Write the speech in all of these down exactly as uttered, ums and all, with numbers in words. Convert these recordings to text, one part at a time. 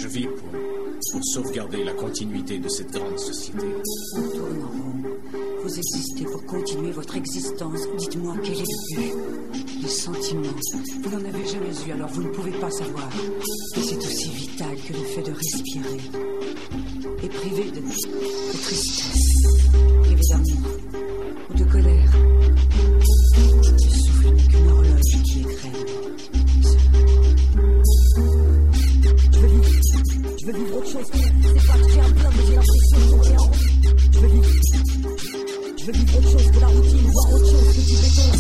vis pour, pour sauvegarder la continuité de cette grande société. On tourne en rond. Vous existez pour continuer votre existence. Dites-moi quel est le but. Les sentiments. Vous n'en avez jamais eu, alors vous ne pouvez pas savoir. Et c'est aussi vital que le fait de respirer. Et privé de, de tristesse, privé d'amour ou de colère. Le souffle n'est qu'une horloge qui écrème. Je veux vivre. Je veux vivre autre chose. C'est pas que j'ai un plan, mais j'ai l'impression de tourner en rond. Je veux vivre. Je veux vivre autre chose que la routine, voir autre chose que du béton.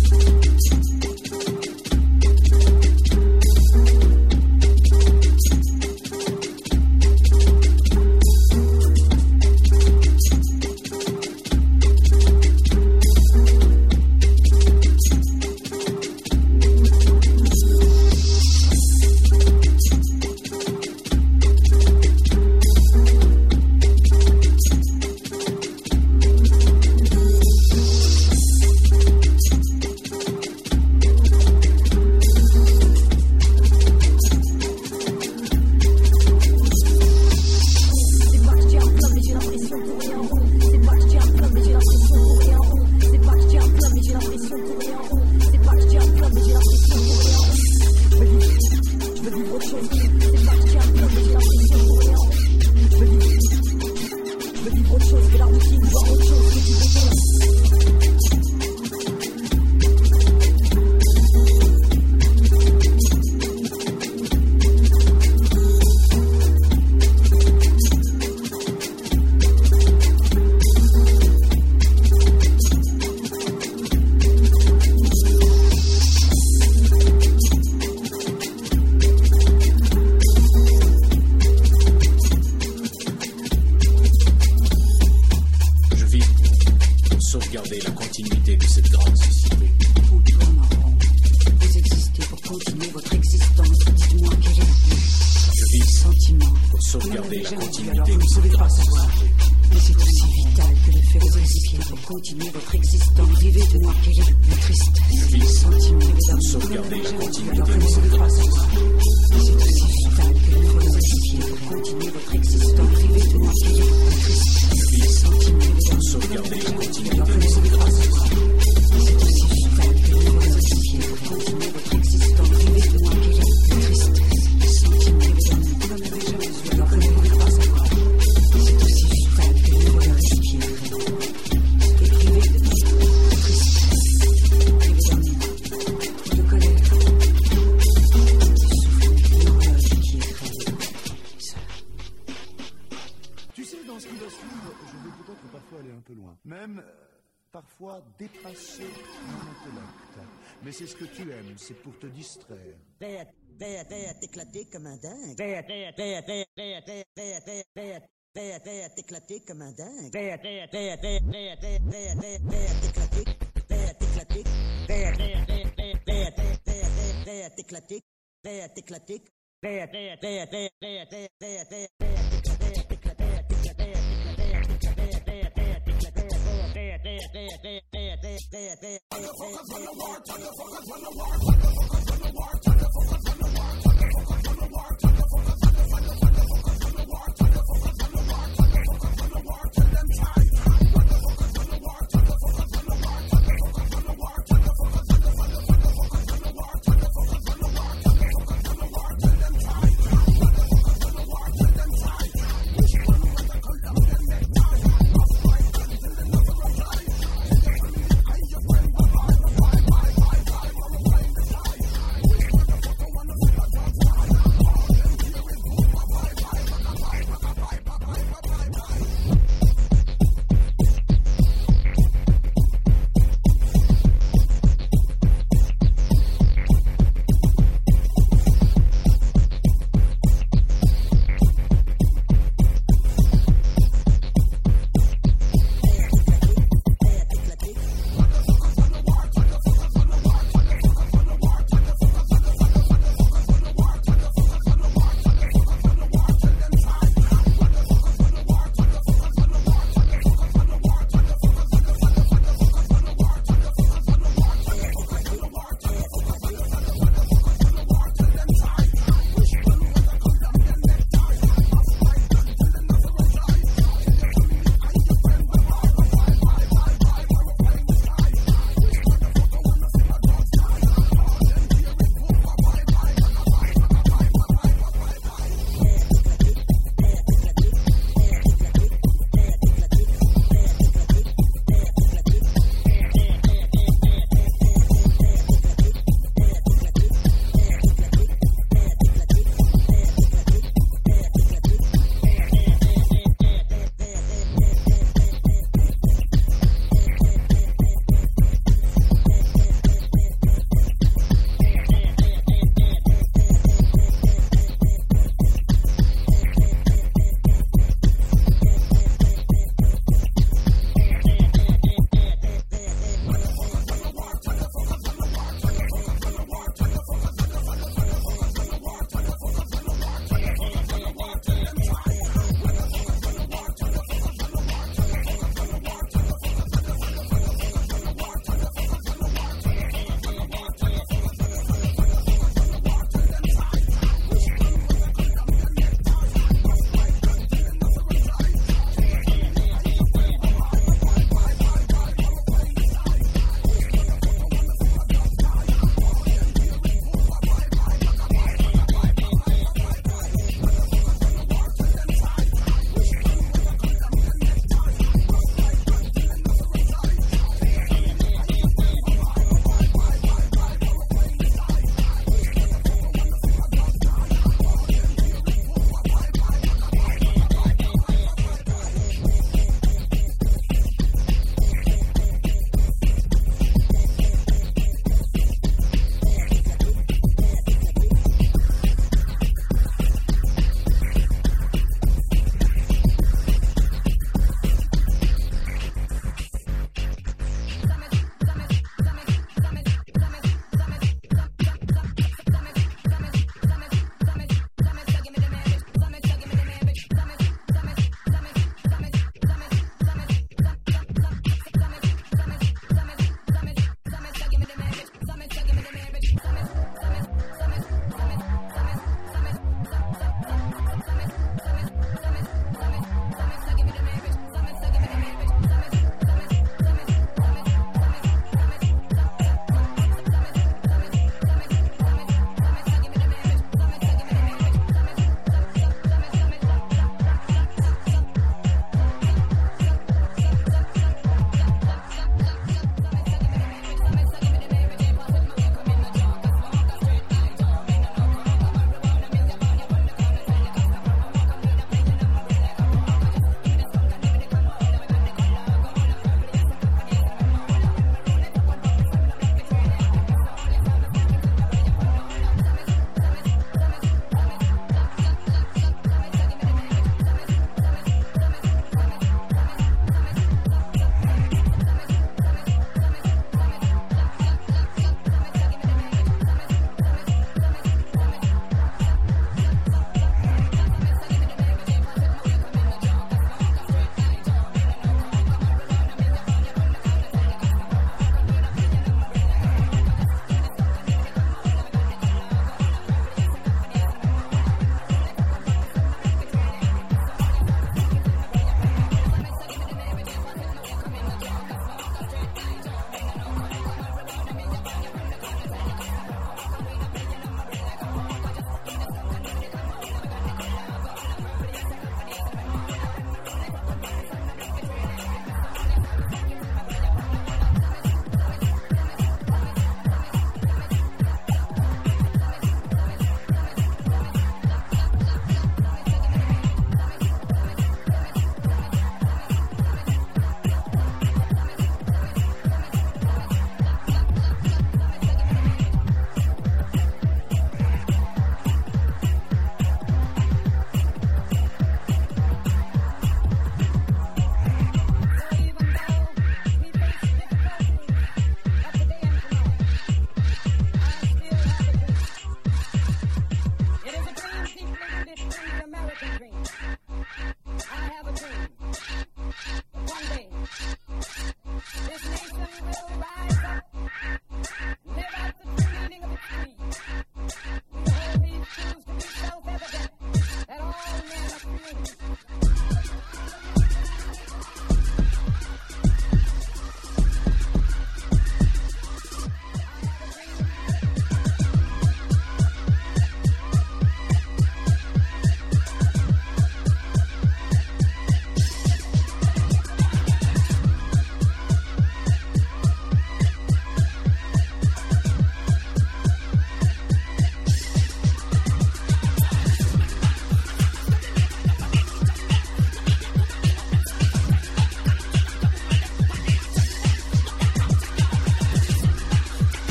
Mais c'est ce que tu aimes, c'est pour te distraire. Prêt à, prêt à, prêt à t'éclater comme un dingue. Prêt à, prêt à, prêt à, prêt à, prêt à, prêt à, prêt à, prêt à, prêt à, prêt à t'éclater comme un dingue. Prêt à, prêt à, prêt à, prêt à, prêt à, prêt à, prêt à, prêt à t'éclater. Prêt à t'éclater. Prêt à, prêt à, prêt à, prêt à, prêt à, prêt à, prêt à t'éclater. Prêt à t'éclater. Prêt à, prêt à, prêt à, prêt à, prêt à, prêt à, prêt à, prêt à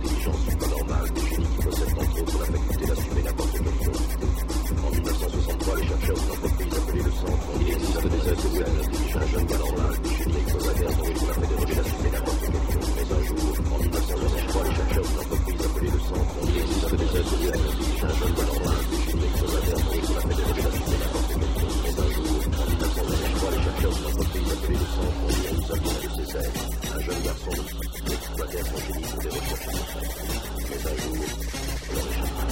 intelligence pas normale, des génies qui possèdent entre autres la faculté d'assumer n'importe quelle identité. En mille neuf cent soixante-trois, les chercheurs d'une entreprise appelée le Centre ont existe des êtres humains intelligents, un jeune pas normal, des génies extraordinaires ont eu la fait d'assumer n'importe quelle identité. Mais un jour, en mille neuf cent soixante-trois, les chercheurs d'une entreprise appelée le Centre ont existe des êtres humains intelligents, un jeune pas normal, des génies extraordinaires ont eu la fait d'assumer n'importe quelle identité. Mais un jour, en mille neuf cent soixante-trois, les chercheurs d'une entreprise appelée le Centre ont dit à nous avons un de ces êtres, un jeune garçon qui exploitait son génie pour des recherches scientifiques. Mais un jour, on leur échappera.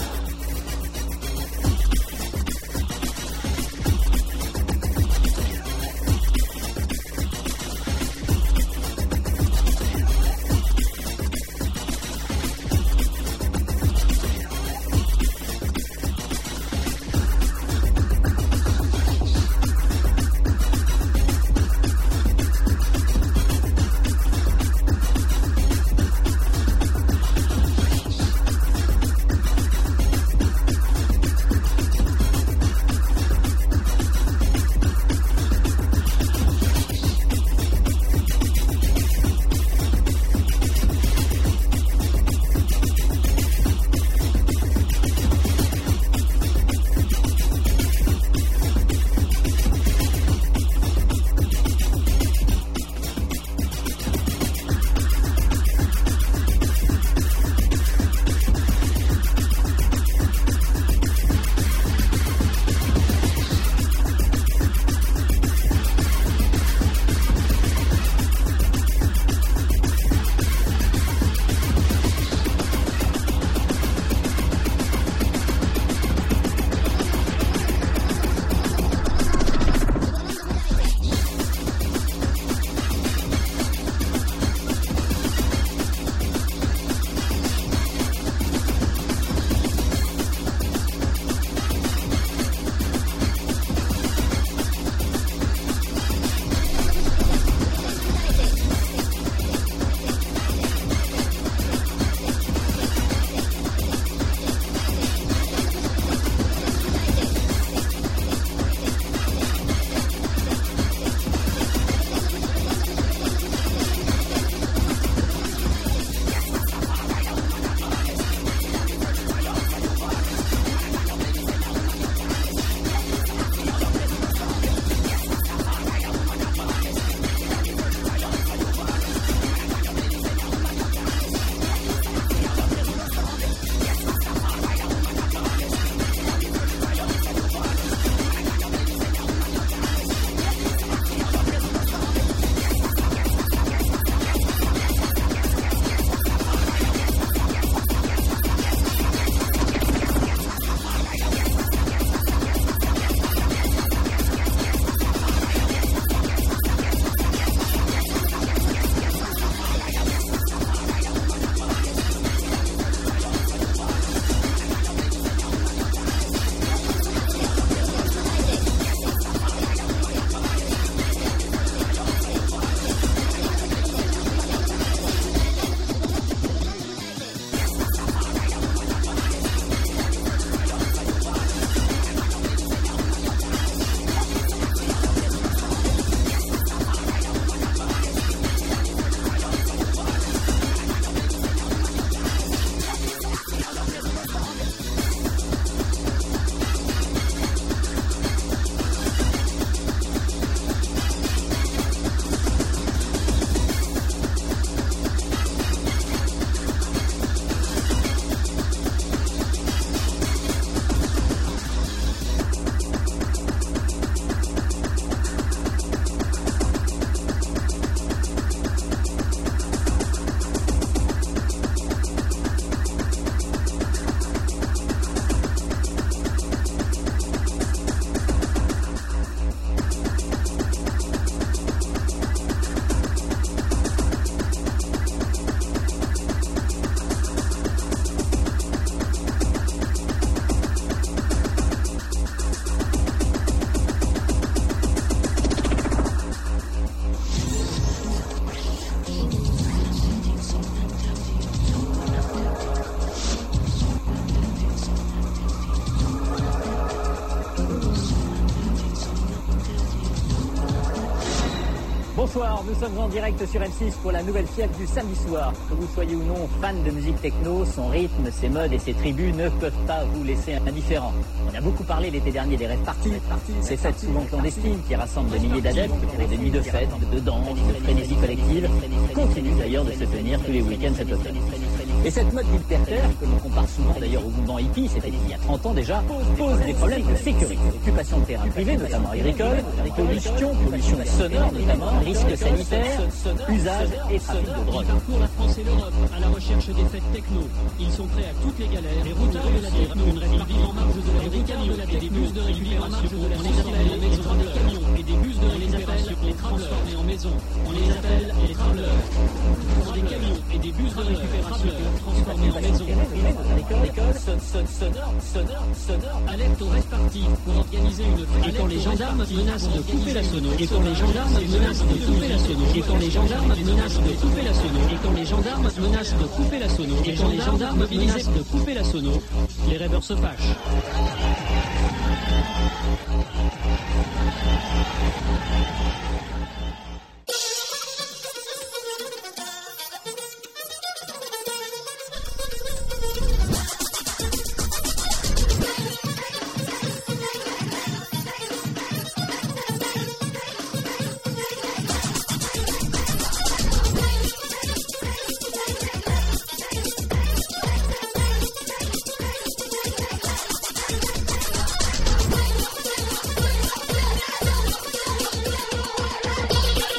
Bonsoir, nous sommes en direct sur M six pour la nouvelle fièvre du samedi soir. Que vous soyez ou non fan de musique techno, son rythme, ses modes et ses tribus ne peuvent pas vous laisser indifférent. On a beaucoup parlé l'été dernier des rêves parties, ces fêtes souvent clandestines qui rassemblent des milliers d'adeptes pour des nuits de fêtes, de danse, de frénésie collective, continuent d'ailleurs de se tenir tous les week-ends cet automne. Et cette mode libertaire, que l'on compare souvent d'ailleurs au mouvement hippie, c'était il y a trente ans déjà, pose des problèmes de sécurité, occupation de terrain privé, notamment agricole, pollution, pollution sonore notamment, risques sanitaires, usage et trafic de drogue. Parcours la France et l'Europe à la recherche des fêtes techno. Ils sont prêts à toutes les galères. Les routeurs de la techno, une république en marge de la camions et des bus de récupération. On les appelle les camions et des bus de récupération, les transformés en maison. On les appelle les travelers. Pour des camions et des bus de récupération transformés en maison. L'école sonore, sonore, sonore. Alerte au reste parti pour organiser une fête. Et quand les gendarmes menacent de couper la sono. Et quand les gendarmes menacent de couper la sono. Et quand les gendarmes menacent de couper la sono. Et quand les gendarmes menacent de couper la sono. Et quand les gendarmes menacent de couper la sono, les rêveurs se fâchent. We'll be right back.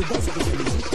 baise avec la musique.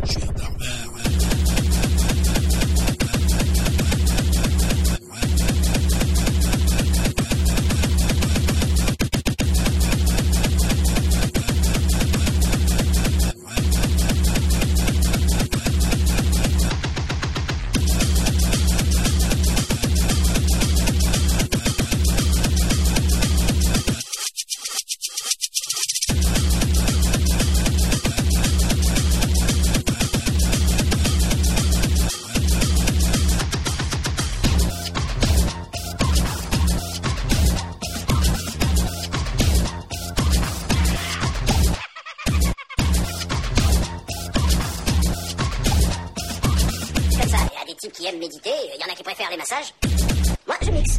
Qui aiment méditer, il y en a qui préfèrent les massages. Moi, je mixe.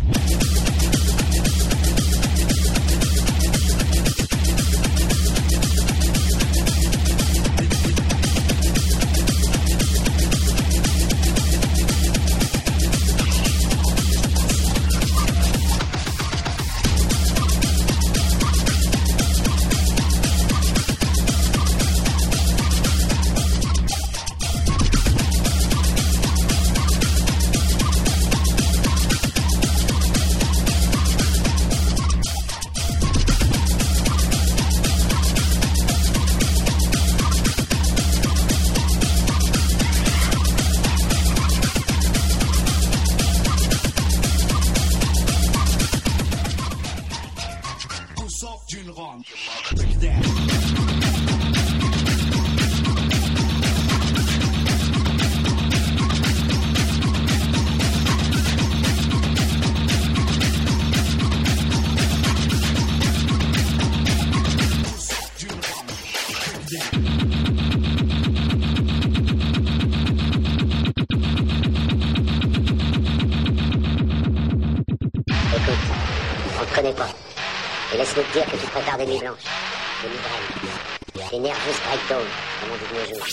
Laisse-nous te dire que tu prépares des nuits blanches, des migraines, des nervous breakdowns, comme on dit de nos jours.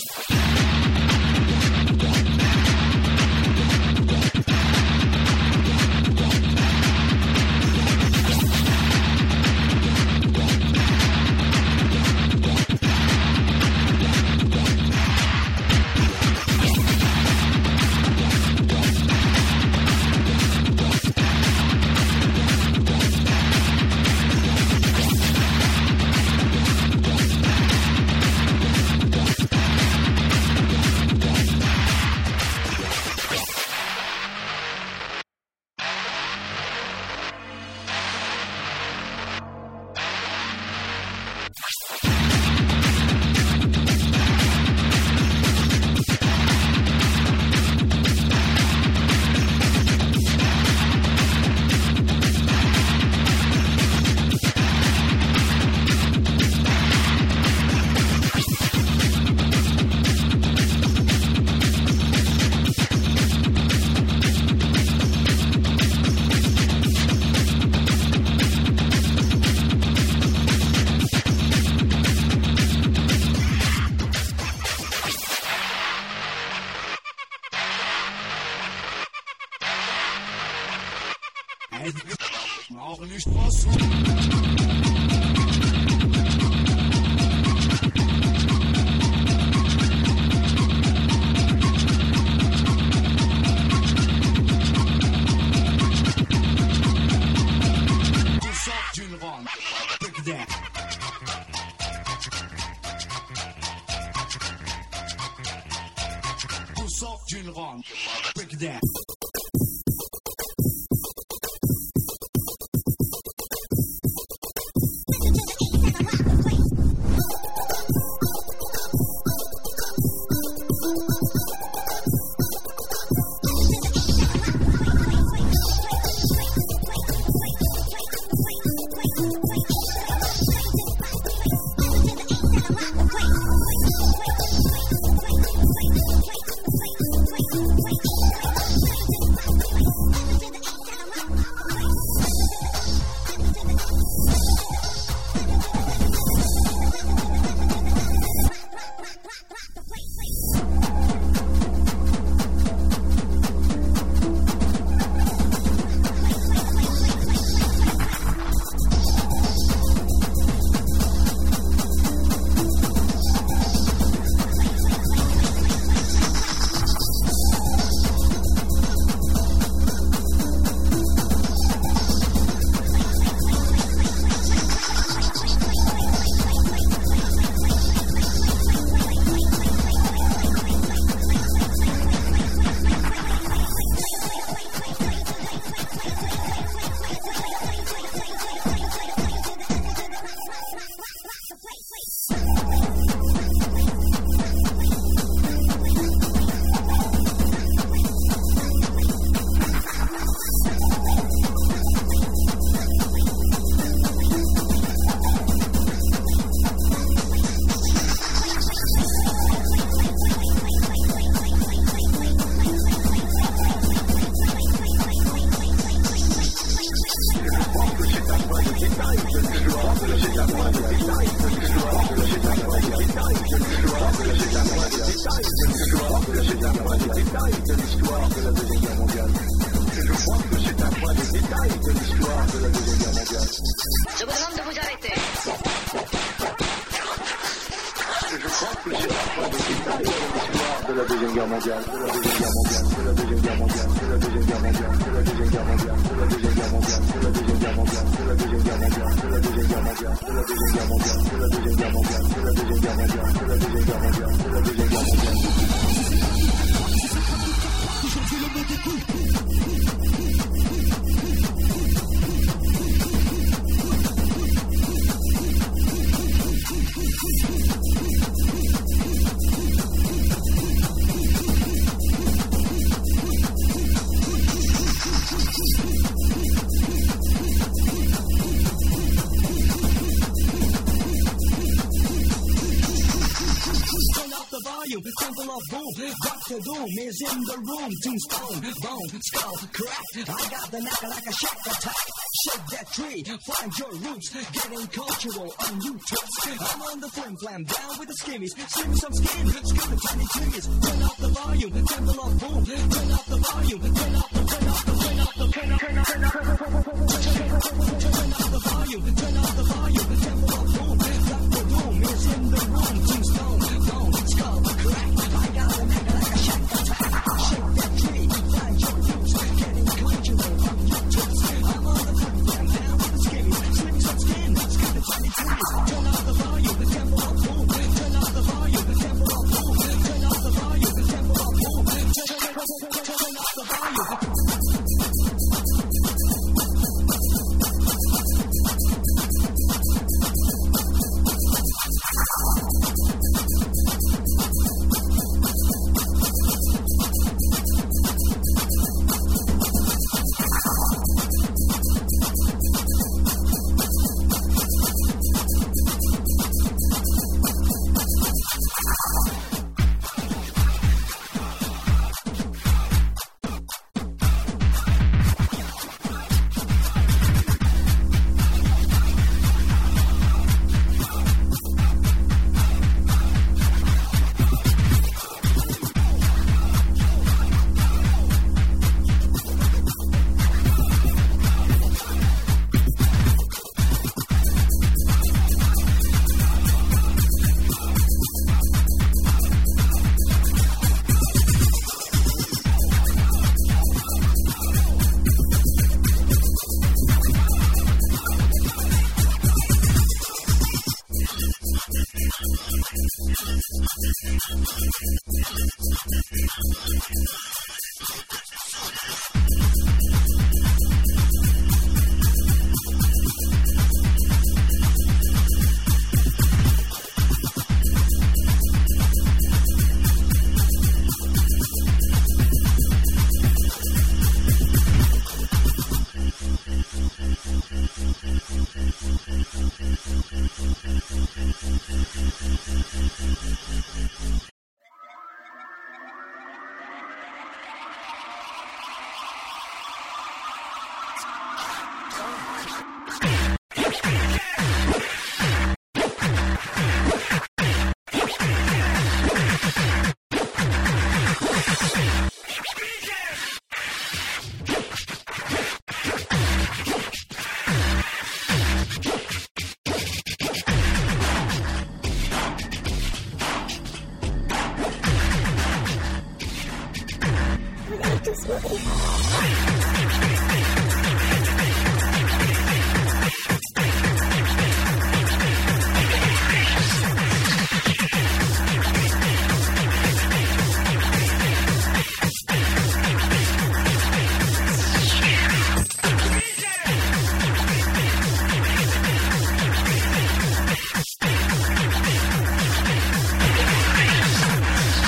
de détail de l'histoire de la Deuxième Guerre mondiale. Et je crois que c'est un point de détail de l'histoire de la Deuxième Guerre mondiale. Je vous demande de vous arrêter. Et je crois que c'est un point de détail de l'histoire de la Deuxième Guerre mondiale. De la Deuxième Guerre mondiale. De la Deuxième Guerre mondiale. De la Deuxième Guerre mondiale. De la Deuxième Guerre mondiale. De la Deuxième Guerre mondiale. De la Deuxième Guerre mondiale. De la Deuxième Guerre mondiale. De la Deuxième Guerre mondiale. De la Deuxième Guerre mondiale. De la Deuxième Guerre mondiale. De la Deuxième Guerre mondiale. De la Deuxième Guerre mondiale. De la Deuxième Guerre mondiale. Aujourd'hui le monde écoute. Temple of Boom, Doctor Doom is in the room. Tombstone, bone, skull, crack. I got the knack like a shack attack. Shake that tree, find your roots. Getting cultural on YouTube. I'm on the flim flam, down with the skimmies. Slim some skin, skin tiny trees. Turn up the volume, Temple of Boom. Turn up the volume, turn up the, turn up the, turn up the, turn up, turn up, turn up, turn up the volume, turn up the volume, Temple of Boom. Doctor Doom is in the room. Tombstone, bone, skull, crack. I got the knack like a shack attack. Shake that tree, find your roots. Getting cultural on YouTube. I'm on the front line, down with the skimmies. Slim some skin, skin the tiny trees. Turn up the volume, the Temple of Boom. Turn up the volume, the Temple of Boom. Turn up the volume, the Temple of Boom. Turn up the volume.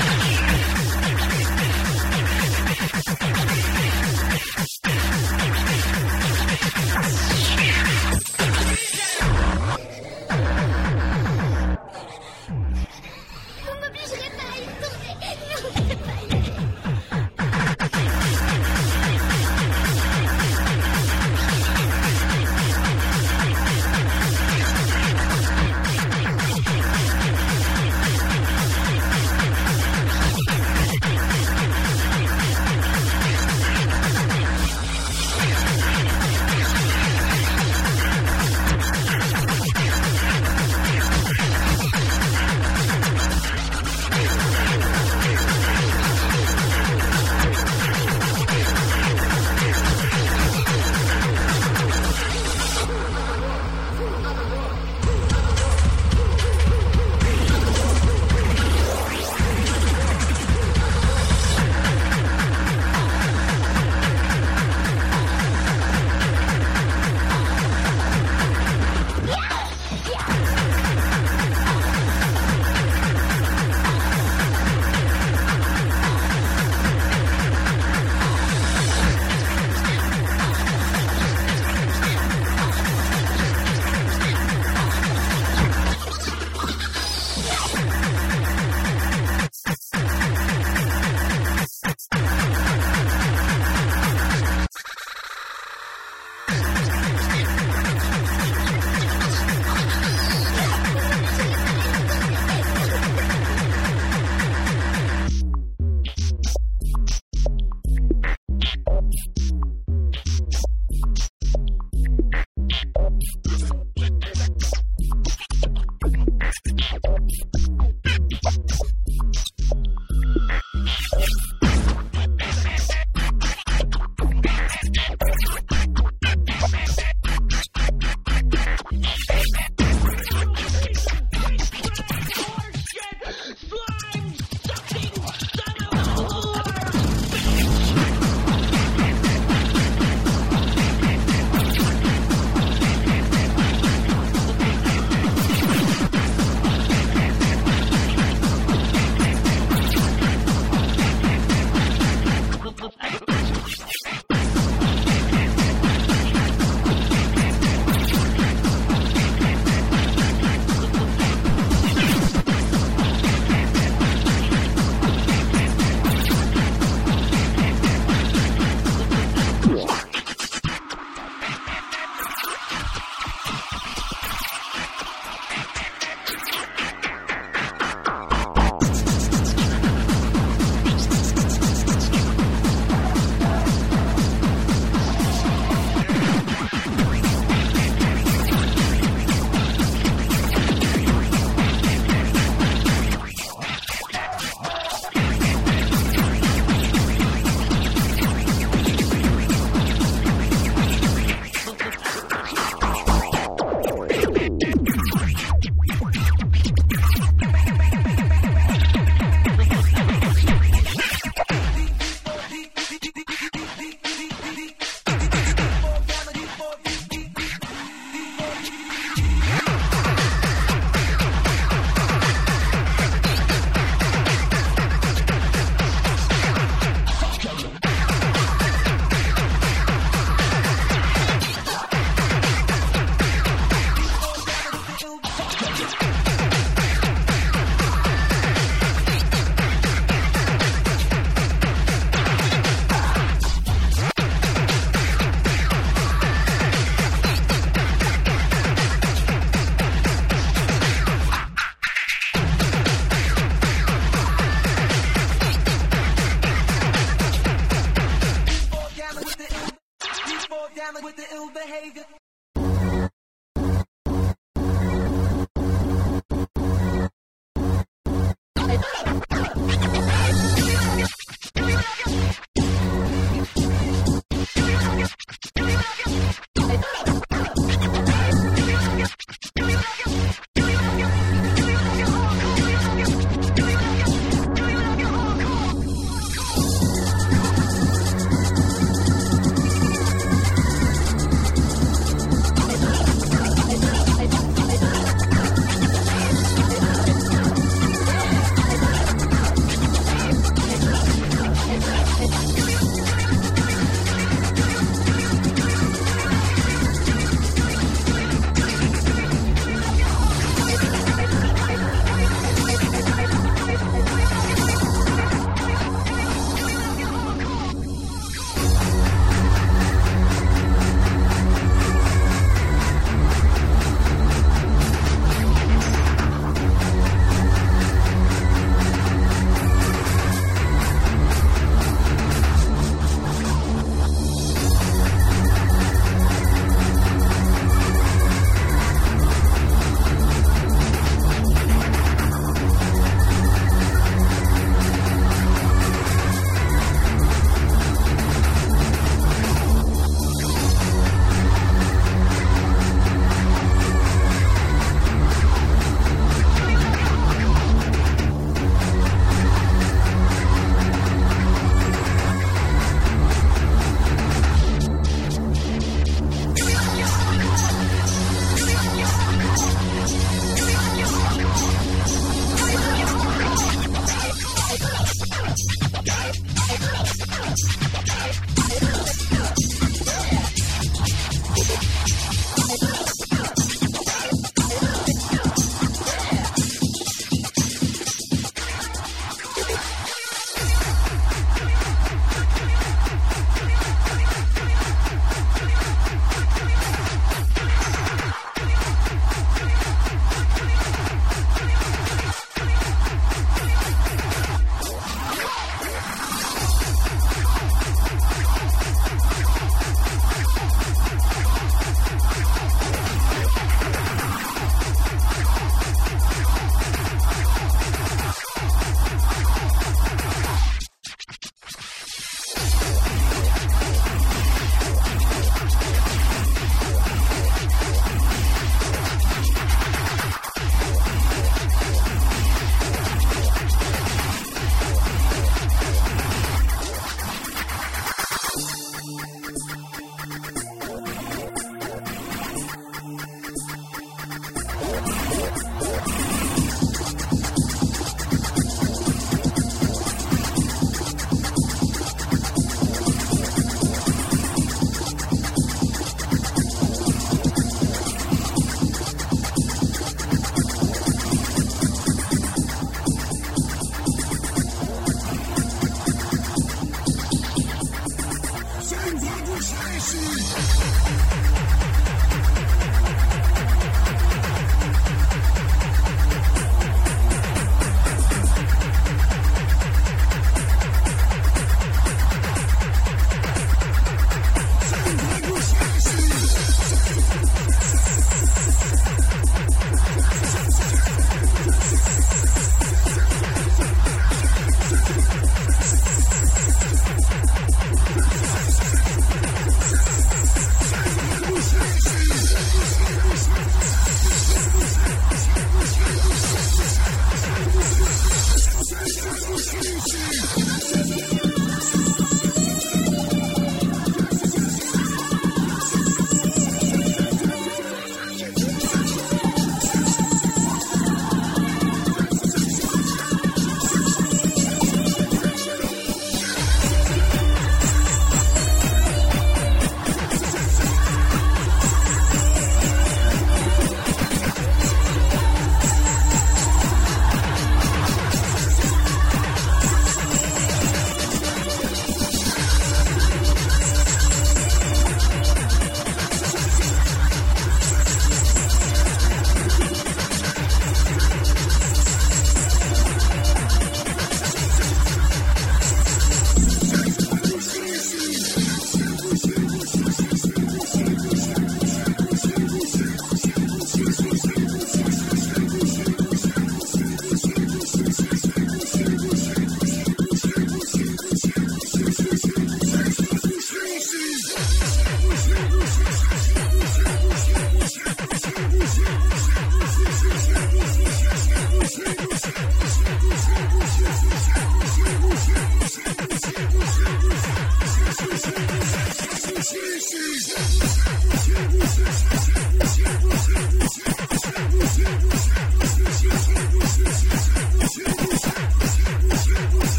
We'll be right back.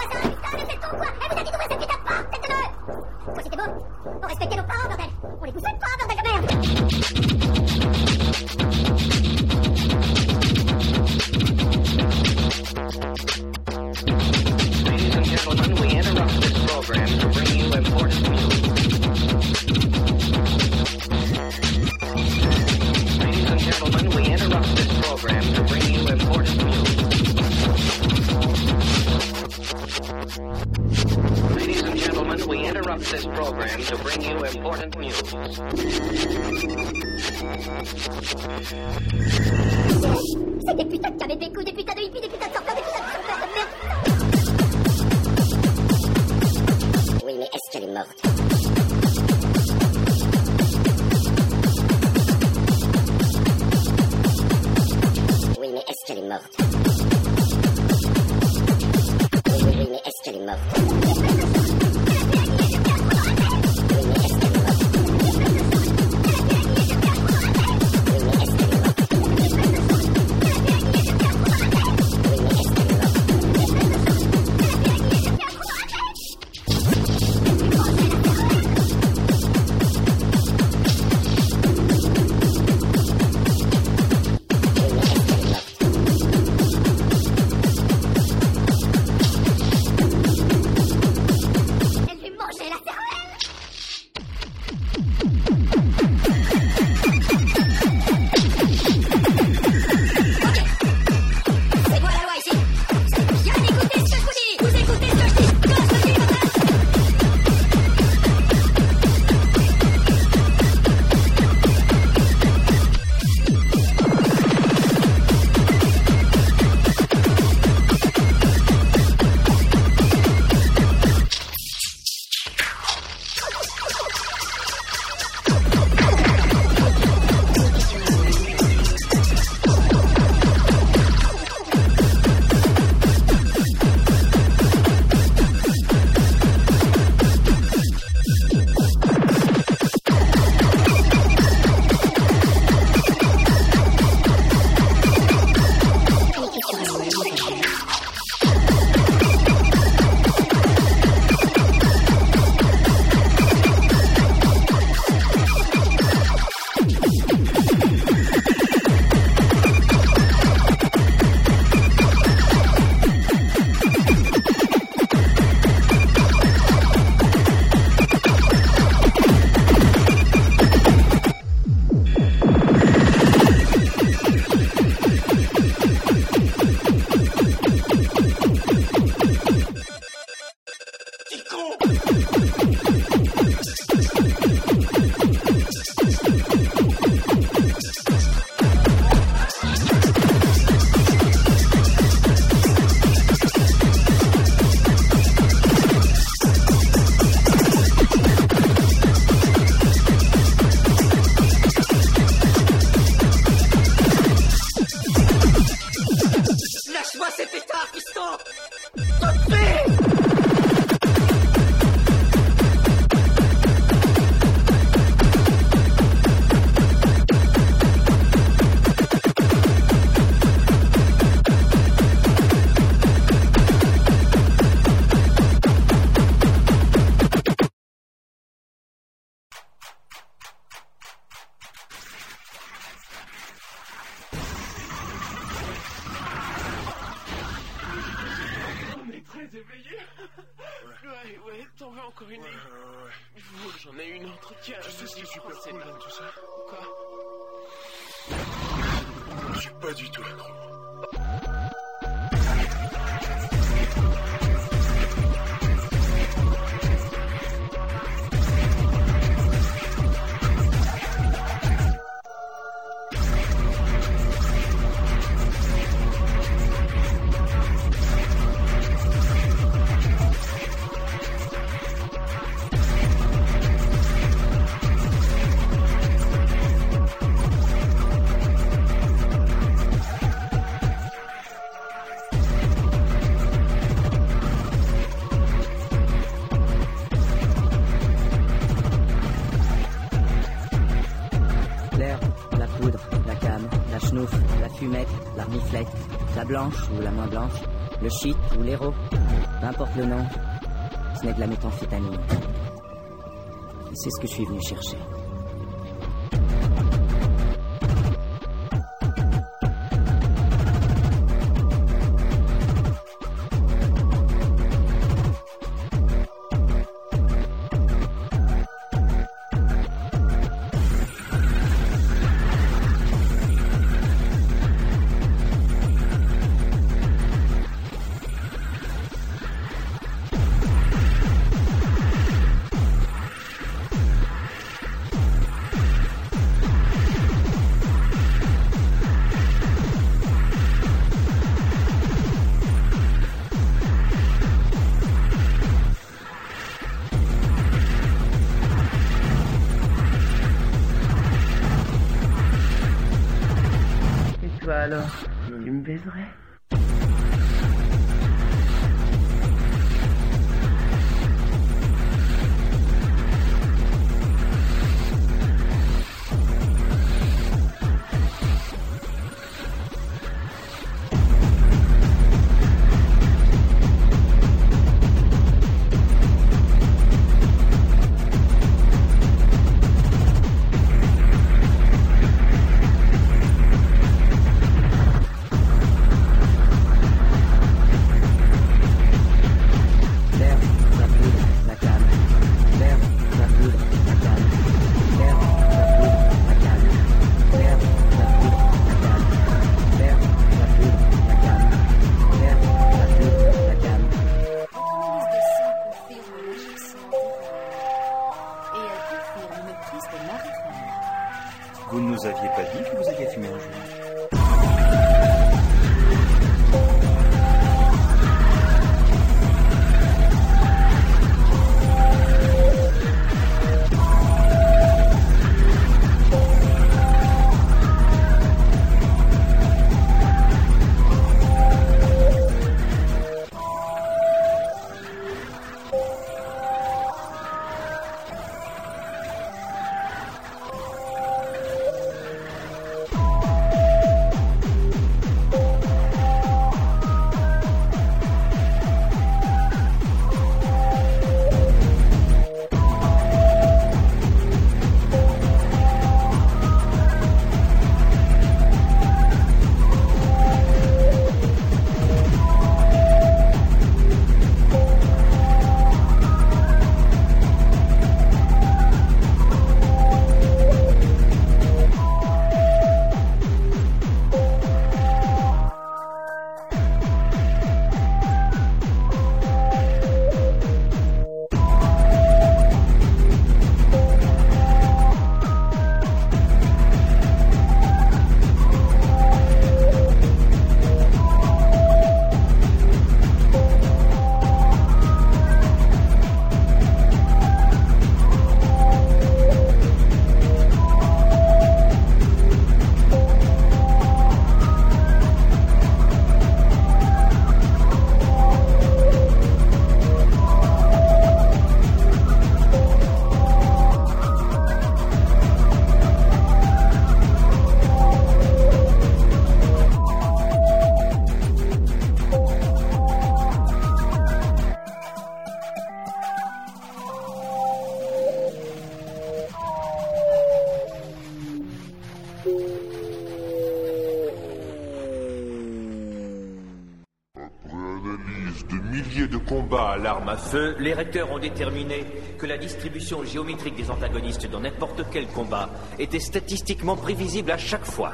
voisin, putain, mais c'est ton quoi? Elle vous a dit d'ouvrir cette putain de porte, tête de nœud! Quand c'était beau, on respectait nos parents, bordel! On les poussait pas, bordel de merde! Ladies and gentlemen, we interrupt this program to bring you important news. Ladies and gentlemen, we interrupt this program to bring you important news. Ladies and gentlemen, we interrupt this program to bring you important news. C'est des putains de camés, des couilles, des putains de hippies, des putains de sorteurs, des putains de chauffeurs de merde! Oui, mais est-ce qu'elle est morte? Oui, mais est-ce qu'elle est morte? Oui, oui, oui, mais est-ce qu'elle est morte? Oui, mais est-ce qu'elle est morte? Ouais, ouais, t'en veux encore une? Ouais, ouais, ouais. Il faut que j'en ai une autre. Tiens, tu sais ce qui est super cool dans tout ça? Quoi? Je suis pas du tout accro. La fumette, la reniflette, la blanche ou la moins blanche, le shit ou l'héros. Peu importe le nom, ce n'est que la méthamphétamine. Et c'est ce que je suis venu chercher. Alors, tu me baiserais? Vous ne nous aviez pas dit que vous aviez fumé un joint. De combat à l'arme à feu, les recteurs ont déterminé que la distribution géométrique des antagonistes dans n'importe quel combat était statistiquement prévisible à chaque fois.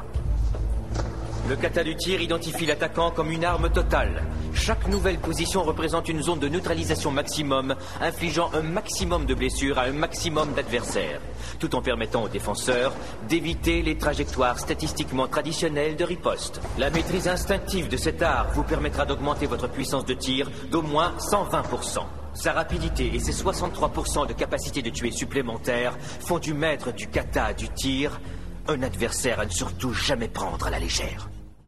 Le kata du tir identifie l'attaquant comme une arme totale. Chaque nouvelle position représente une zone de neutralisation maximum, infligeant un maximum de blessures à un maximum d'adversaires, tout en permettant aux défenseurs d'éviter les trajectoires statistiquement traditionnelles de riposte. La maîtrise instinctive de cet art vous permettra d'augmenter votre puissance de tir d'au moins cent vingt pour cent. Sa rapidité et ses soixante-trois pour cent de capacité de tuer supplémentaires font du maître du kata du tir un adversaire à ne surtout jamais prendre à la légère.